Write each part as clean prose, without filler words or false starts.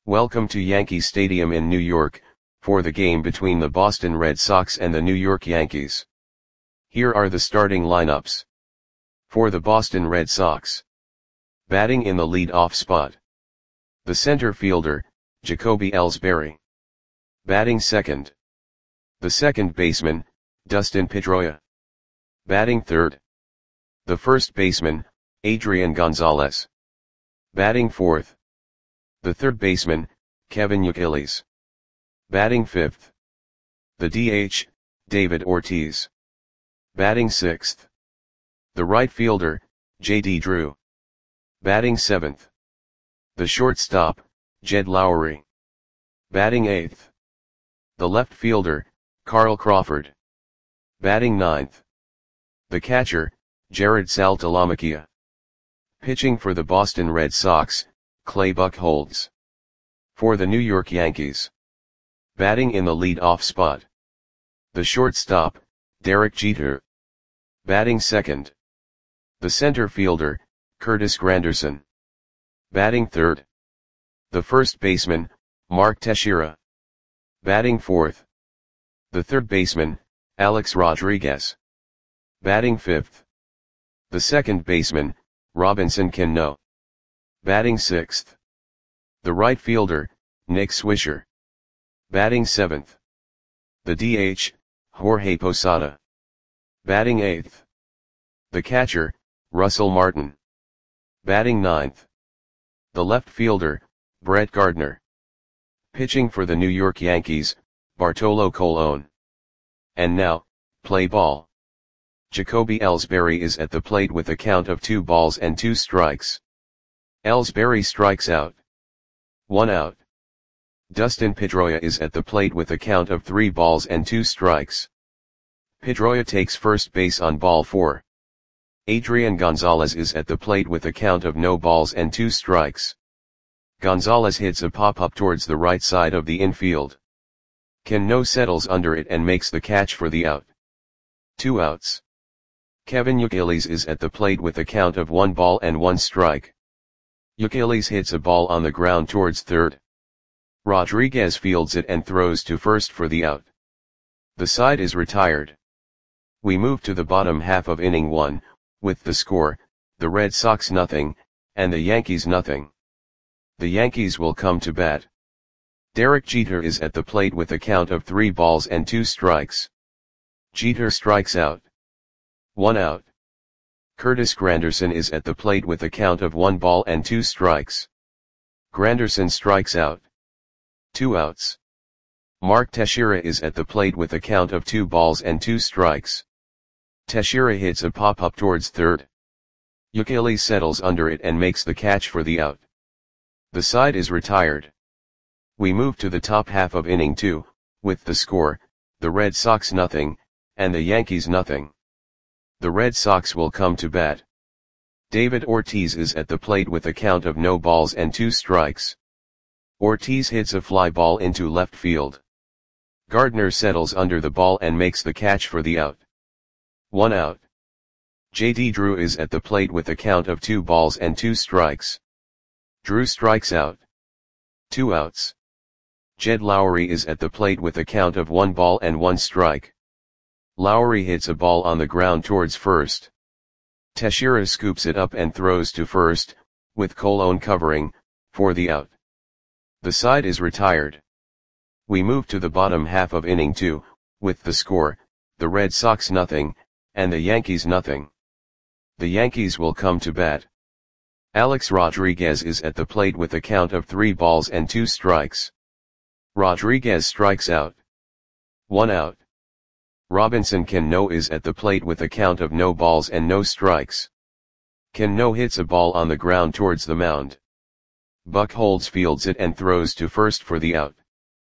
Welcome to Yankee Stadium in New York, for the game between the Boston Red Sox and the New York Yankees. Here are the starting lineups. For the Boston Red Sox. Batting in the lead-off spot. The center fielder, Jacoby Ellsbury. Batting second. The second baseman, Dustin Pedroia. Batting third. The first baseman, Adrian Gonzalez. Batting fourth. The third baseman, Kevin Youkilis. Batting fifth. The DH, David Ortiz. Batting sixth. The right fielder, J.D. Drew. Batting seventh. The shortstop, Jed Lowrie. Batting eighth. The left fielder, Carl Crawford. Batting ninth. The catcher, Jared Saltalamacchia. Pitching for the Boston Red Sox, Clay Buchholz. For the New York Yankees. Batting in the lead-off spot. The shortstop, Derek Jeter. Batting second. The center fielder, Curtis Granderson. Batting third. The first baseman, Mark Teixeira. Batting fourth. The third baseman, Alex Rodriguez. Batting fifth. The second baseman, Robinson Cano. Batting sixth. The right fielder, Nick Swisher. Batting seventh. The DH, Jorge Posada. Batting eighth. The catcher, Russell Martin. Batting ninth. The left fielder, Brett Gardner. Pitching for the New York Yankees, Bartolo Colon. And now, play ball. Jacoby Ellsbury is at the plate with a count of 2 balls and 2 strikes. Ellsbury strikes out. 1 out. Dustin Pedroia is at the plate with a count of 3 balls and 2 strikes. Pedroia takes first base on ball 4. Adrian Gonzalez is at the plate with a count of no balls and 2 strikes. Gonzalez hits a pop-up towards the right side of the infield. Cano settles under it and makes the catch for the out. 2 outs. Kevin Youkilis is at the plate with a count of 1 ball and 1 strike. Youkilis hits a ball on the ground towards third. Rodriguez fields it and throws to first for the out. The side is retired. We move to the bottom half of inning 1, with the score, the Red Sox 0, and the Yankees 0. The Yankees will come to bat. Derek Jeter is at the plate with a count of 3 balls and 2 strikes. Jeter strikes out. 1 out. Curtis Granderson is at the plate with a count of 1 ball and 2 strikes. Granderson strikes out. 2 outs. Mark Teixeira is at the plate with a count of 2 balls and 2 strikes. Teixeira hits a pop-up towards third. Youkilis settles under it and makes the catch for the out. The side is retired. We move to the top half of inning 2, with the score, the Red Sox 0, and the Yankees 0. The Red Sox will come to bat. David Ortiz is at the plate with a count of no balls and 2 strikes. Ortiz hits a fly ball into left field. Gardner settles under the ball and makes the catch for the out. 1 out. J.D. Drew is at the plate with a count of 2 balls and 2 strikes. Drew strikes out. 2 outs. Jed Lowrie is at the plate with a count of 1 ball and 1 strike. Lowrie hits a ball on the ground towards first. Teixeira scoops it up and throws to first, with Colon covering, for the out. The side is retired. We move to the bottom half of inning 2, with the score, the Red Sox 0, and the Yankees 0. The Yankees will come to bat. Alex Rodriguez is at the plate with a count of 3 balls and 2 strikes. Rodriguez strikes out. 1 out. Robinson Cano is at the plate with a count of no balls and no strikes. Cano hits a ball on the ground towards the mound. Buchholz fields it and throws to first for the out.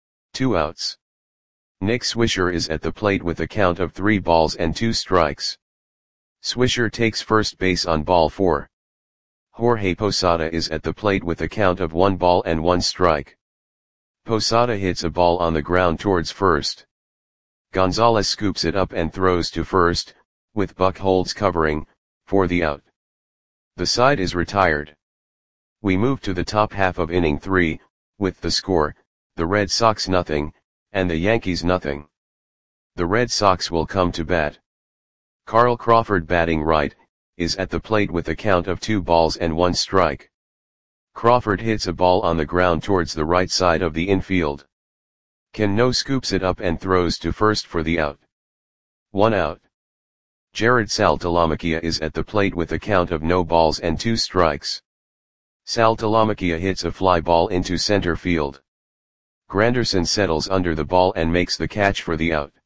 2 outs. Nick Swisher is at the plate with a count of 3 balls and 2 strikes. Swisher takes first base on ball 4. Jorge Posada is at the plate with a count of 1 ball and 1 strike. Posada hits a ball on the ground towards first. Gonzalez scoops it up and throws to first, with Buchholz covering, for the out. The side is retired. We move to the top half of inning 3, With the score, the Red Sox nothing, and the Yankees nothing. The Red Sox will come to bat. Carl Crawford batting right, is at the plate with a count of 2 balls and 1 strike. Crawford hits a ball on the ground towards the right side of the infield. Cano scoops it up and throws to first for the out. 1 out. Jared Saltalamacchia is at the plate with a count of no balls and 2 strikes. Saltalamacchia hits a fly ball into center field. Granderson settles under the ball and makes the catch for the out.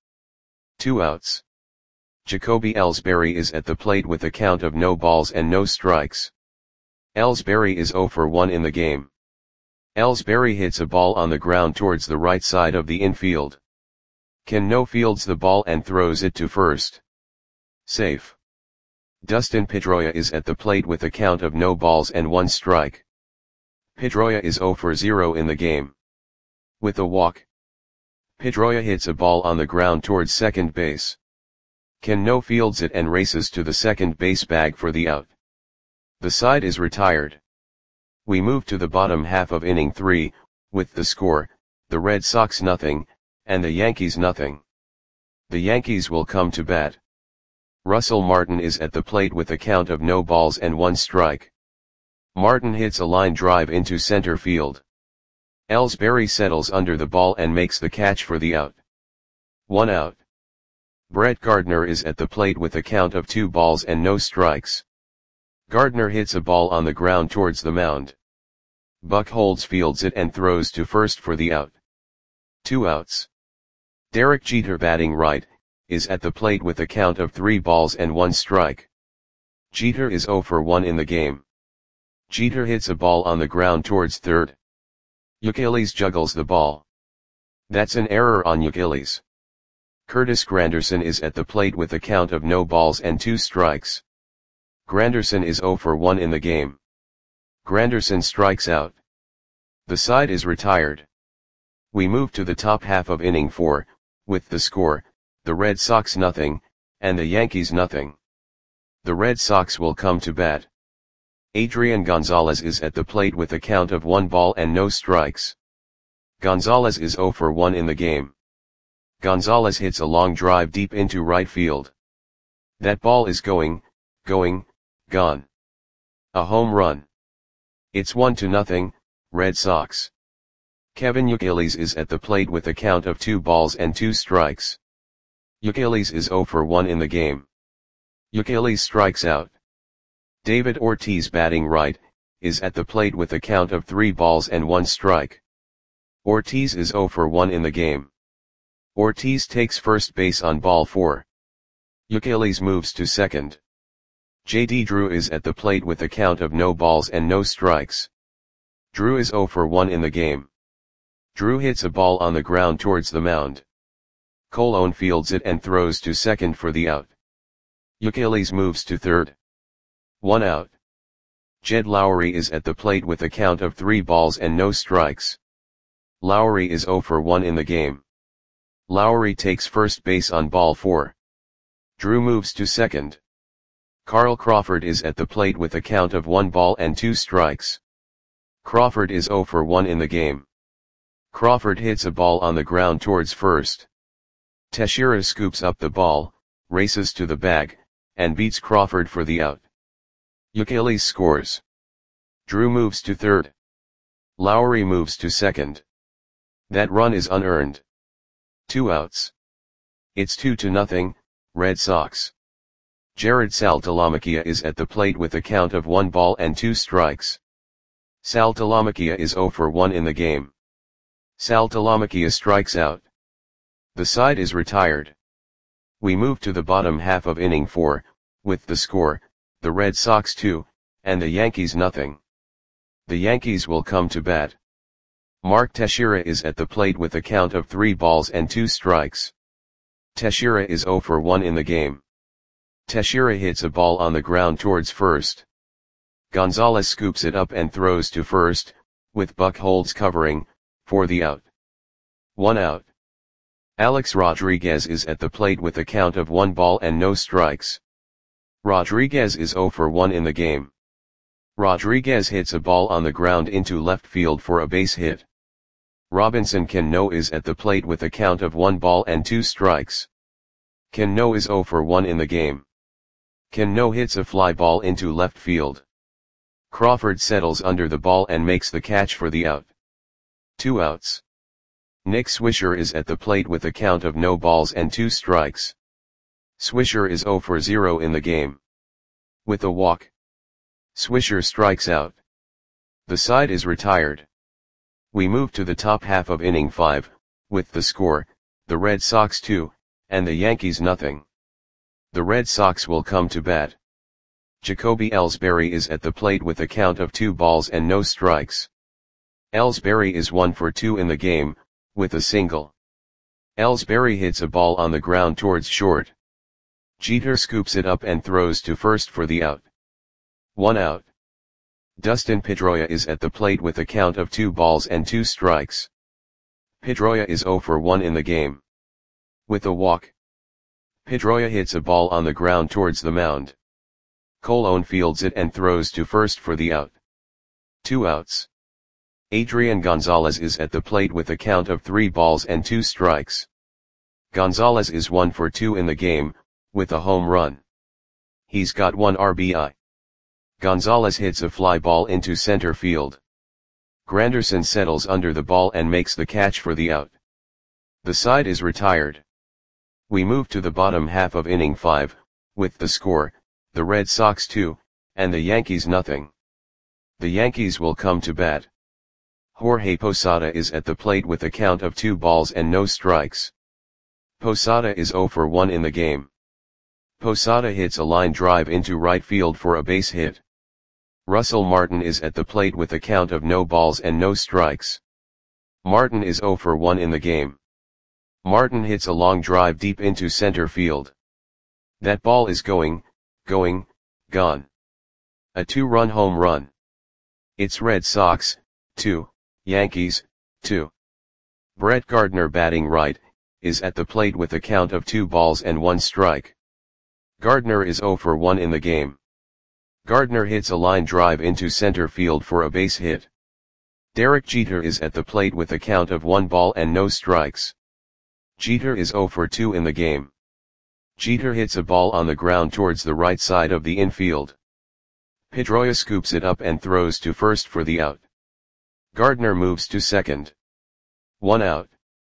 2 outs. Jacoby Ellsbury is at the plate with a count of no balls and no strikes. Ellsbury is 0 for 1 in the game. Ellsbury hits a ball on the ground towards the right side of the infield. Cano fields the ball and throws it to first. Safe. Dustin Pedroia is at the plate with a count of no balls and 1 strike. Pedroia is 0 for 0 in the game. With a walk, Pedroia hits a ball on the ground towards second base. Cano fields it and races to the second base bag for the out. The side is retired. We move to the bottom half of inning 3, with the score, the Red Sox nothing, and the Yankees nothing. The Yankees will come to bat. Russell Martin is at the plate with a count of no balls and 1 strike. Martin hits a line drive into center field. Ellsbury settles under the ball and makes the catch for the out. 1 out. Brett Gardner is at the plate with a count of 2 balls and no strikes. Gardner hits a ball on the ground towards the mound. Buchholz fields it and throws to first for the out. 2 outs. Derek Jeter batting right, is at the plate with a count of 3 balls and 1 strike. Jeter is 0 for 1 in the game. Jeter hits a ball on the ground towards third. Youkilis juggles the ball. That's an error on Youkilis. Curtis Granderson is at the plate with a count of no balls and 2 strikes. Granderson is 0 for 1 in the game. Granderson strikes out. The side is retired. We move to the top half of inning 4, with the score, the Red Sox nothing, and the Yankees nothing. The Red Sox will come to bat. Adrian Gonzalez is at the plate with a count of 1 ball and no strikes. Gonzalez is 0 for 1 in the game. Gonzalez hits a long drive deep into right field. That ball is gone. A home run. It's 1-0, Red Sox. Kevin Youkilis is at the plate with a count of 2 balls and 2 strikes. Youkilis is 0 for 1 in the game. Youkilis strikes out. David Ortiz batting right, is at the plate with a count of 3 balls and 1 strike. Ortiz is 0 for 1 in the game. Ortiz takes first base on ball 4. Youkilis moves to second. J.D. Drew is at the plate with a count of no balls and no strikes. Drew is 0 for 1 in the game. Drew hits a ball on the ground towards the mound. Colon fields it and throws to second for the out. Youkilis moves to third. 1 out. Jed Lowry is at the plate with a count of 3 balls and no strikes. Lowry is 0 for 1 in the game. Lowry takes first base on ball 4. Drew moves to second. Carl Crawford is at the plate with a count of 1 ball and 2 strikes. Crawford is 0 for 1 in the game. Crawford hits a ball on the ground towards first. Teixeira scoops up the ball, races to the bag, and beats Crawford for the out. Youkilis scores. Drew moves to third. Lowry moves to second. That run is unearned. 2 outs. It's 2-0, Red Sox. Jared Saltalamacchia is at the plate with a count of 1 ball and 2 strikes. Saltalamacchia is 0 for 1 in the game. Saltalamacchia strikes out. The side is retired. We move to the bottom half of inning 4, with the score, the Red Sox 2, and the Yankees nothing. The Yankees will come to bat. Mark Teixeira is at the plate with a count of 3 balls and 2 strikes. Teixeira is 0 for 1 in the game. Teixeira hits a ball on the ground towards first. Gonzalez scoops it up and throws to first, with Buchholz covering, for the out. 1 out. Alex Rodriguez is at the plate with a count of 1 ball and no strikes. Rodriguez is 0 for 1 in the game. Rodriguez hits a ball on the ground into left field for a base hit. Robinson Cano is at the plate with a count of 1 ball and 2 strikes. Cano is 0 for 1 in the game. Cano hits a fly ball into left field. Crawford settles under the ball and makes the catch for the out. 2 outs. Nick Swisher is at the plate with a count of no balls and 2 strikes. Swisher is 0 for 0 in the game. With a walk, Swisher strikes out. The side is retired. We move to the top half of inning 5, with the score, the Red Sox 2, and the Yankees nothing. The Red Sox will come to bat. Jacoby Ellsbury is at the plate with a count of 2 balls and no strikes. Ellsbury is 1 for 2 in the game, with a single. Ellsbury hits a ball on the ground towards short. Jeter scoops it up and throws to first for the out. 1 out. Dustin Pedroia is at the plate with a count of 2 balls and 2 strikes. Pedroia is 0 for 1 in the game. With a walk, Pedroia hits a ball on the ground towards the mound. Colon fields it and throws to first for the out. 2 outs. Adrian Gonzalez is at the plate with a count of 3 balls and 2 strikes. Gonzalez is 1 for 2 in the game, with a home run. He's got 1 RBI. Gonzalez hits a fly ball into center field. Granderson settles under the ball and makes the catch for the out. The side is retired. We move to the bottom half of inning 5, with the score, the Red Sox 2, and the Yankees nothing. The Yankees will come to bat. Jorge Posada is at the plate with a count of 2 balls and no strikes. Posada is 0 for 1 in the game. Posada hits a line drive into right field for a base hit. Russell Martin is at the plate with a count of no balls and no strikes. Martin is 0 for 1 in the game. Martin hits a long drive deep into center field. That ball is gone. A 2-run home run. It's Red Sox, 2, Yankees, 2. Brett Gardner batting right, is at the plate with a count of 2 balls and 1 strike. Gardner is 0 for 1 in the game. Gardner hits a line drive into center field for a base hit. Derek Jeter is at the plate with a count of 1 ball and no strikes. Jeter is 0 for 2 in the game. Jeter hits a ball on the ground towards the right side of the infield. Pedroia scoops it up and throws to first for the out. Gardner moves to second. 1 out.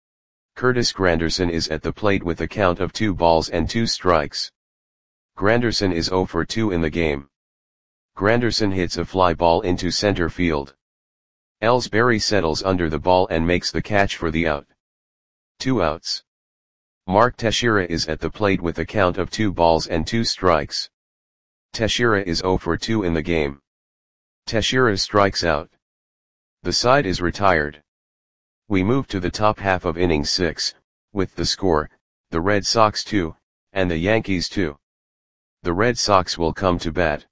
Curtis Granderson is at the plate with a count of 2 balls and 2 strikes. Granderson is 0 for 2 in the game. Granderson hits a fly ball into center field. Ellsbury settles under the ball and makes the catch for the out. 2 outs. Mark Teixeira is at the plate with a count of 2 balls and 2 strikes. Teixeira is 0 for 2 in the game. Teixeira strikes out. The side is retired. We move to the top half of inning 6, with the score, the Red Sox 2, and the Yankees 2. The Red Sox will come to bat.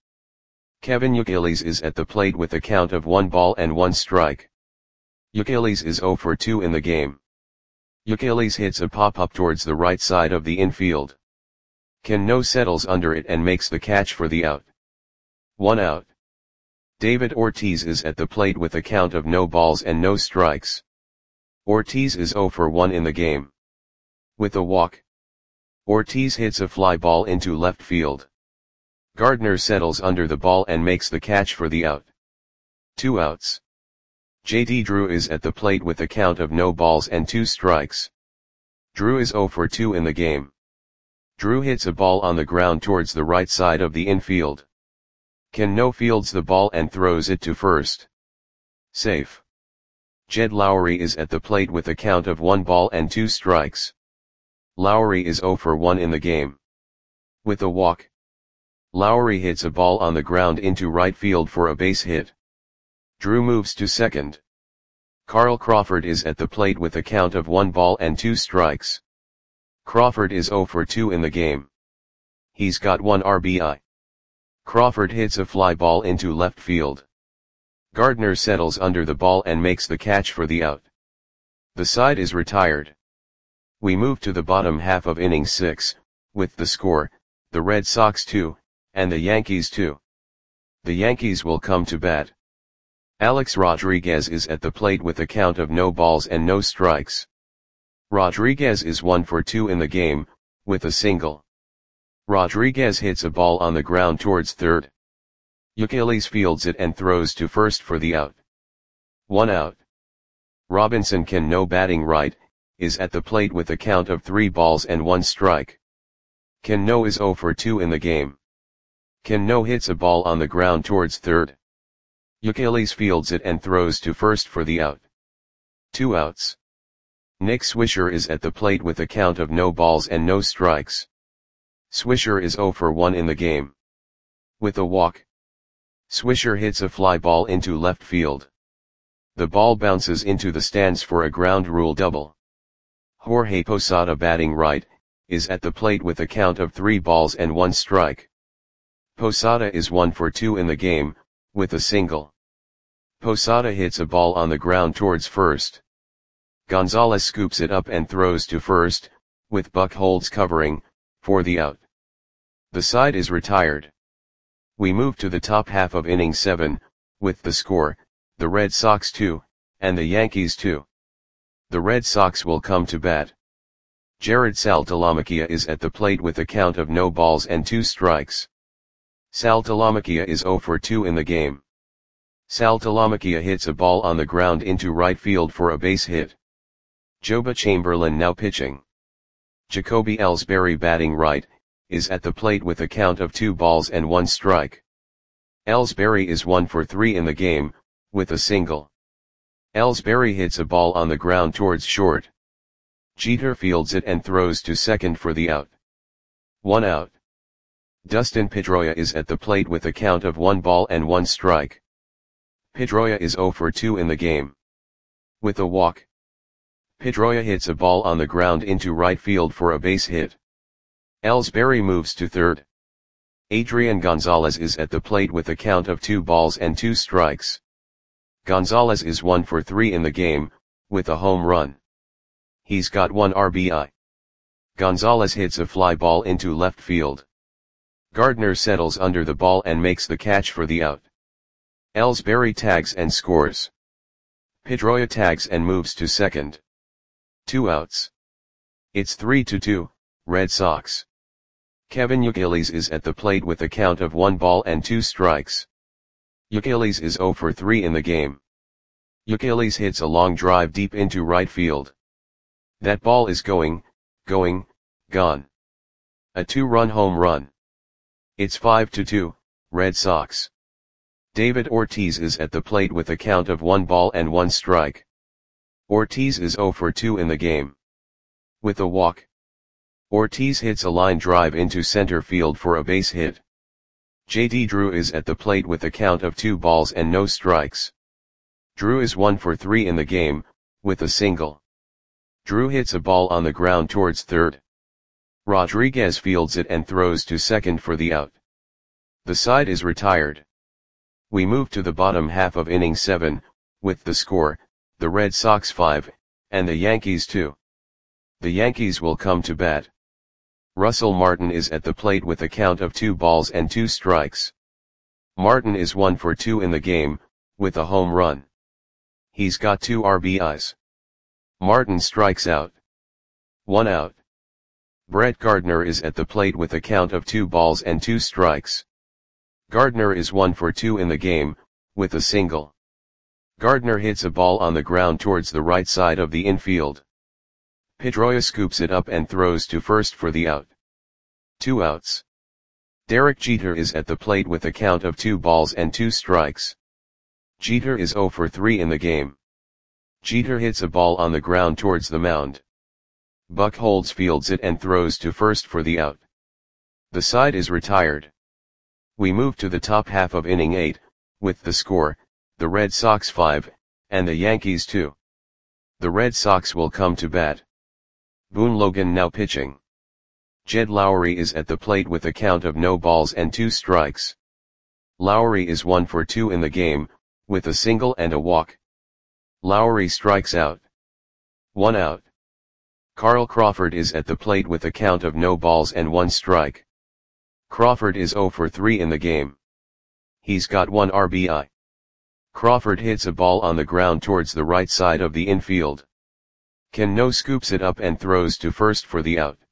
Kevin Youkilis is at the plate with a count of 1 ball and 1 strike. Youkilis is 0 for 2 in the game. Youkilis hits a pop-up towards the right side of the infield. Cano settles under it and makes the catch for the out. 1 out. David Ortiz is at the plate with a count of no balls and no strikes. Ortiz is 0 for 1 in the game. With a walk, Ortiz hits a fly ball into left field. Gardner settles under the ball and makes the catch for the out. 2 outs. J.D. Drew is at the plate with a count of no balls and 2 strikes. Drew is 0 for 2 in the game. Drew hits a ball on the ground towards the right side of the infield. Cano fields the ball and throws it to first. Safe. Jed Lowry is at the plate with a count of 1 ball and 2 strikes. Lowry is 0 for 1 in the game. With a walk, Lowry hits a ball on the ground into right field for a base hit. Drew moves to second. Carl Crawford is at the plate with a count of 1 ball and 2 strikes. Crawford is 0 for 2 in the game. He's got 1 RBI. Crawford hits a fly ball into left field. Gardner settles under the ball and makes the catch for the out. The side is retired. We move to the bottom half of inning 6, with the score, the Red Sox 2, and the Yankees 2. The Yankees will come to bat. Alex Rodriguez is at the plate with a count of no balls and no strikes. Rodriguez is 1 for 2 in the game, with a single. Rodriguez hits a ball on the ground towards third. Youkilis fields it and throws to first for the out. 1 out. Robinson Cano, batting right, is at the plate with a count of 3 balls and 1 strike. Cano is 0 for 2 in the game. Cano hits a ball on the ground towards third. Youkilis fields it and throws to first for the out. 2 outs. Nick Swisher is at the plate with a count of no balls and no strikes. Swisher is 0 for 1 in the game. With a walk, Swisher hits a fly ball into left field. The ball bounces into the stands for a ground rule double. Jorge Posada, batting right, is at the plate with a count of 3 balls and 1 strike. Posada is 1 for 2 in the game, with a single. Posada hits a ball on the ground towards first. Gonzalez scoops it up and throws to first, with Buchholz covering, for the out. The side is retired. We move to the top half of inning 7, with the score, the Red Sox 2, and the Yankees 2. The Red Sox will come to bat. Jared Saltalamacchia is at the plate with a count of no balls and 2 strikes. Saltalamacchia is 0 for 2 in the game. Saltalamacchia hits a ball on the ground into right field for a base hit. Joba Chamberlain now pitching. Jacoby Ellsbury, batting right, is at the plate with a count of 2 balls and 1 strike. Ellsbury is 1 for 3 in the game, with a single. Ellsbury hits a ball on the ground towards short. Jeter fields it and throws to second for the out. 1 out. Dustin Pedroia is at the plate with a count of 1 ball and 1 strike. Pedroia is 0 for 2 in the game. With a walk, Pedroia hits a ball on the ground into right field for a base hit. Ellsbury moves to third. Adrian Gonzalez is at the plate with a count of 2 balls and 2 strikes. Gonzalez is 1 for 3 in the game, with a home run. He's got 1 RBI. Gonzalez hits a fly ball into left field. Gardner settles under the ball and makes the catch for the out. Ellsbury tags and scores. Pedroia tags and moves to second. 2 outs. It's 3-2, Red Sox. Kevin Youkilis is at the plate with a count of 1 ball and 2 strikes. Youkilis is 0 for 3 in the game. Youkilis hits a long drive deep into right field. That ball is gone. A 2-run home run. It's 5-2, Red Sox. David Ortiz is at the plate with a count of 1 ball and 1 strike. Ortiz is 0 for 2 in the game. With a walk, Ortiz hits a line drive into center field for a base hit. J.D. Drew is at the plate with a count of 2 balls and no strikes. Drew is 1 for 3 in the game, with a single. Drew hits a ball on the ground towards third. Rodriguez fields it and throws to second for the out. The side is retired. We move to the bottom half of inning 7, with the score, the Red Sox 5, and the Yankees 2. The Yankees will come to bat. Russell Martin is at the plate with a count of 2 balls and 2 strikes. Martin is 1 for 2 in the game, with a home run. He's got 2 RBIs. Martin strikes out. 1 out. Brett Gardner is at the plate with a count of 2 balls and 2 strikes. Gardner is 1 for 2 in the game, with a single. Gardner hits a ball on the ground towards the right side of the infield. Pedroia scoops it up and throws to first for the out. 2 outs. Derek Jeter is at the plate with a count of 2 balls and 2 strikes. Jeter is 0 for 3 in the game. Jeter hits a ball on the ground towards the mound. Buchholz fields it and throws to first for the out. The side is retired. We move to the top half of inning 8, with the score, the Red Sox 5, and the Yankees 2. The Red Sox will come to bat. Boone Logan now pitching. Jed Lowry is at the plate with a count of no balls and 2 strikes. Lowry is 1 for 2 in the game, with a single and a walk. Lowry strikes out. 1 out. Carl Crawford is at the plate with a count of no balls and 1 strike. Crawford is 0 for 3 in the game. He's got 1 RBI. Crawford hits a ball on the ground towards the right side of the infield. Cano scoops it up and throws to first for the out.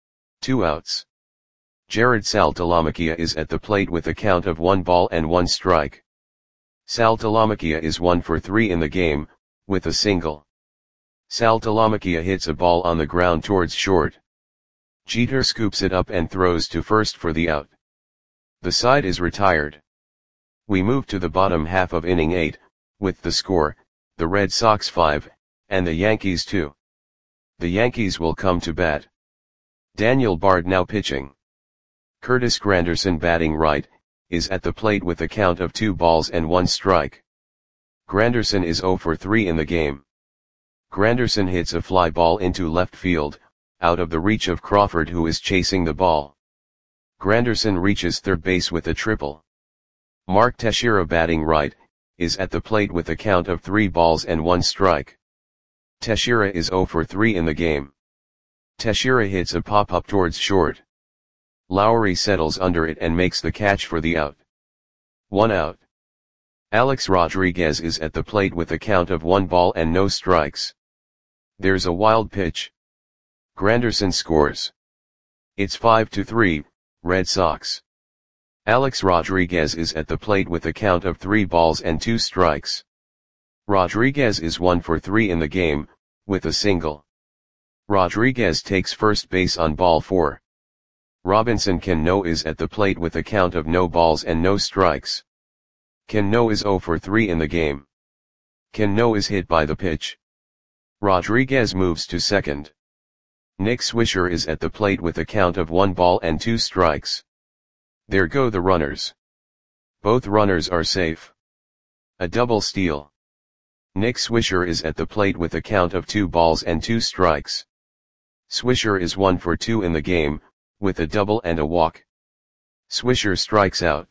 2 outs. Jared Saltalamacchia is at the plate with a count of 1 ball and 1 strike. Saltalamacchia is 1 for 3 in the game, with a single. Saltalamacchia hits a ball on the ground towards short. Jeter scoops it up and throws to first for the out. The side is retired. We move to the bottom half of inning 8, with the score, the Red Sox 5, and the Yankees 2. The Yankees will come to bat. Daniel Bard now pitching. Curtis Granderson batting right, is at the plate with a count of 2 balls and 1 strike. Granderson is 0 for 3 in the game. Granderson hits a fly ball into left field, out of the reach of Crawford who is chasing the ball. Granderson reaches third base with a triple. Mark Teixeira batting right, is at the plate with a count of 3 balls and 1 strike. Teixeira is 0 for 3 in the game. Teixeira hits a pop-up towards short. Lowry settles under it and makes the catch for the out. 1 out. Alex Rodriguez is at the plate with a count of 1 ball and no strikes. There's a wild pitch. Granderson scores. It's 5-3, Red Sox. Alex Rodriguez is at the plate with a count of 3 balls and 2 strikes. Rodriguez is 1 for 3 in the game, with a single. Rodriguez takes first base on ball 4. Robinson Cano is at the plate with a count of no balls and no strikes. Cano is 0 for 3 in the game. Cano is hit by the pitch. Rodriguez moves to second. Nick Swisher is at the plate with a count of 1 ball and 2 strikes. There go the runners. Both runners are safe. A double steal. Nick Swisher is at the plate with a count of 2 balls and 2 strikes. Swisher is 1 for 2 in the game, with a double and a walk. Swisher strikes out.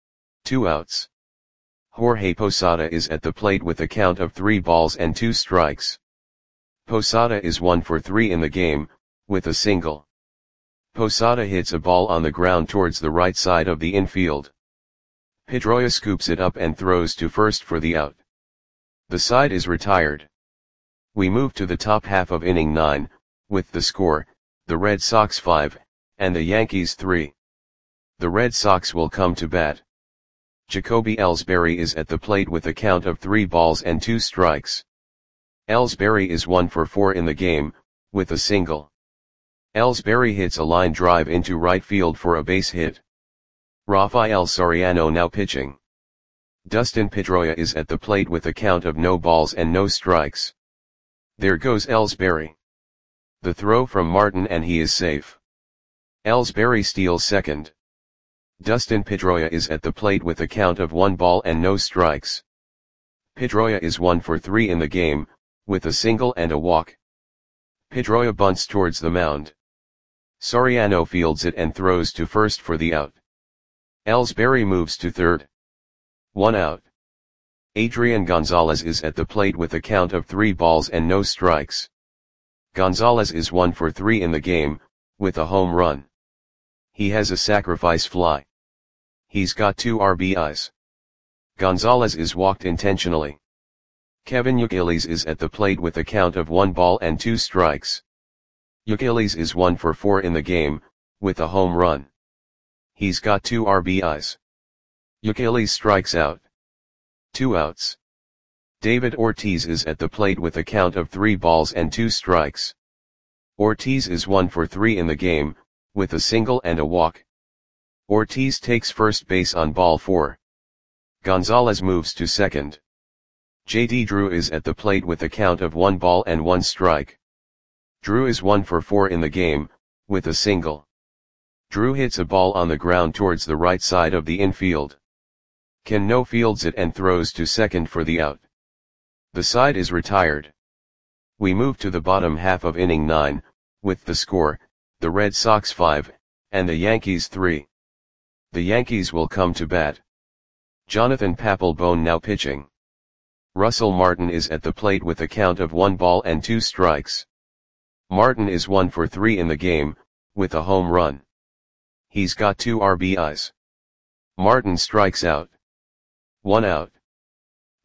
2 outs. Jorge Posada is at the plate with a count of 3 balls and 2 strikes. Posada is 1 for 3 in the game, with a single. Posada hits a ball on the ground towards the right side of the infield. Pedroia scoops it up and throws to first for the out. The side is retired. We move to the top half of inning 9, with the score, the Red Sox 5, and the Yankees 3. The Red Sox will come to bat. Jacoby Ellsbury is at the plate with a count of 3 balls and 2 strikes. Ellsbury is 1 for 4 in the game, with a single. Ellsbury hits a line drive into right field for a base hit. Rafael Soriano now pitching. Dustin Pedroia is at the plate with a count of no balls and no strikes. There goes Ellsbury. The throw from Martin and he is safe. Ellsbury steals second. Dustin Pedroia is at the plate with a count of 1 ball and no strikes. Pedroia is 1 for 3 in the game, with a single and a walk. Pedroia bunts towards the mound. Soriano fields it and throws to first for the out. Ellsbury moves to third. 1 out. Adrian Gonzalez is at the plate with a count of 3 balls and no strikes. Gonzalez is 1 for 3 in the game, with a home run. He has a sacrifice fly. He's got 2 RBIs. Gonzalez is walked intentionally. Kevin Youkilis is at the plate with a count of 1 ball and 2 strikes. Youkilis is 1 for 4 in the game, with a home run. He's got 2 RBIs. Youkilis strikes out. 2 outs. David Ortiz is at the plate with a count of 3 balls and 2 strikes. Ortiz is 1 for 3 in the game, with a single and a walk. Ortiz takes first base on ball 4. Gonzalez moves to second. J.D. Drew is at the plate with a count of 1 ball and 1 strike. Drew is 1 for 4 in the game, with a single. Drew hits a ball on the ground towards the right side of the infield. Cano fields it and throws to second for the out. The side is retired. We move to the bottom half of inning 9, with the score, the Red Sox 5, and the Yankees 3. The Yankees will come to bat. Jonathan Papelbon now pitching. Russell Martin is at the plate with a count of 1 ball and 2 strikes. Martin is 1 for 3 in the game, with a home run. He's got 2 RBIs. Martin strikes out. 1 out.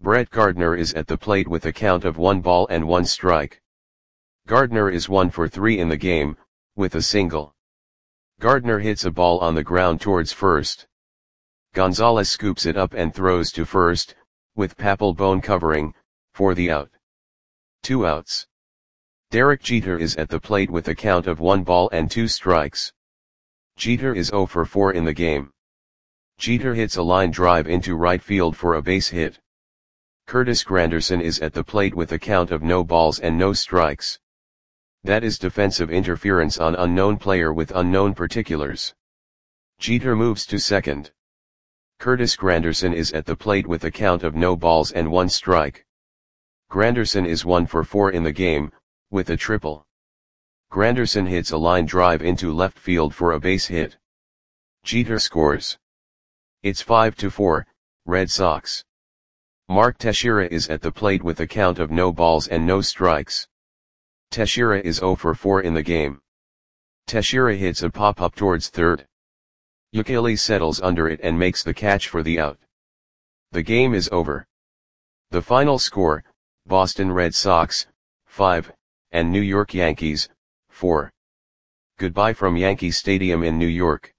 Brett Gardner is at the plate with a count of 1 ball and 1 strike. Gardner is 1 for 3 in the game, with a single. Gardner hits a ball on the ground towards first. Gonzalez scoops it up and throws to first, with Papelbon covering, for the out. 2 outs. Derek Jeter is at the plate with a count of 1 ball and 2 strikes. Jeter is 0 for 4 in the game. Jeter hits a line drive into right field for a base hit. Curtis Granderson is at the plate with a count of no balls and no strikes. That is defensive interference on unknown player with unknown particulars. Jeter moves to second. Curtis Granderson is at the plate with a count of no balls and 1 strike. Granderson is 1 for 4 in the game, with a triple. Granderson hits a line drive into left field for a base hit. Jeter scores. It's 5-4, Red Sox. Mark Teixeira is at the plate with a count of no balls and no strikes. Teixeira is 0 for 4 in the game. Teixeira hits a pop-up towards third. Ucele settles under it and makes the catch for the out. The game is over. The final score, Boston Red Sox, 5, and New York Yankees, 4. Goodbye from Yankee Stadium in New York.